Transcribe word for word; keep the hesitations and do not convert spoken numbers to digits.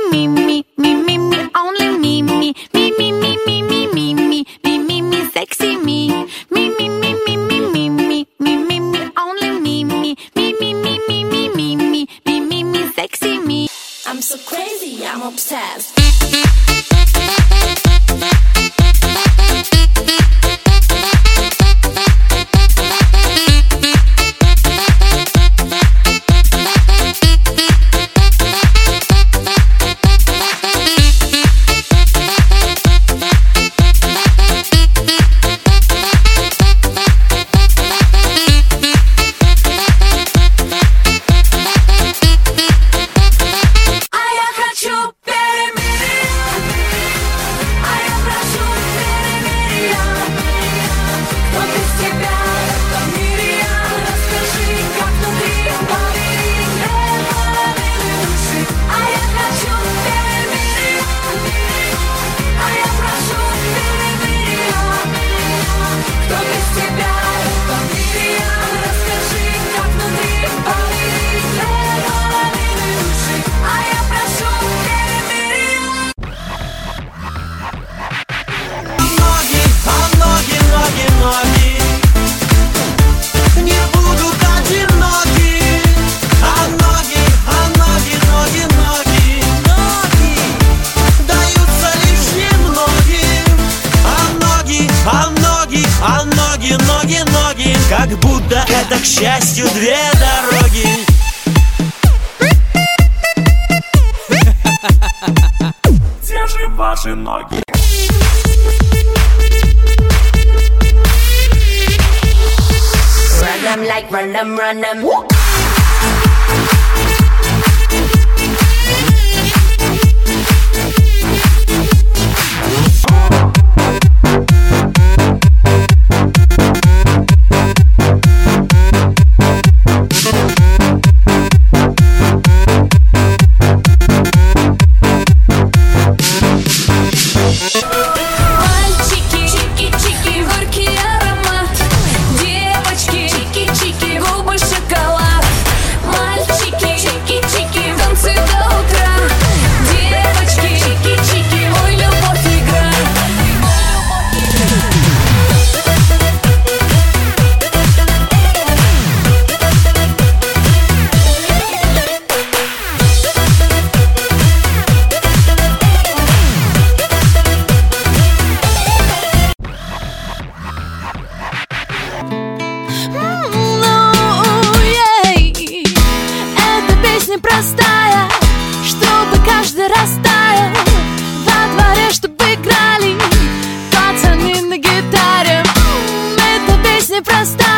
me, me, me, me, me, only me, me, me, me, me, me, me, me, me, me, me, me, sexy me, me, me, me, me, me, me, me, me, me, me, only me, me, me, me, me, me, me, me, me, me, me, me, sexy me. I'm so crazy, I'm obsessed. А ноги, ноги, ноги, как будто это, к счастью, две дороги. Где же ваши ноги? Run them like run them, run them. Простая, чтобы каждый растаял. Во дворе, чтобы играли пацаны на гитаре. Эта песня простая.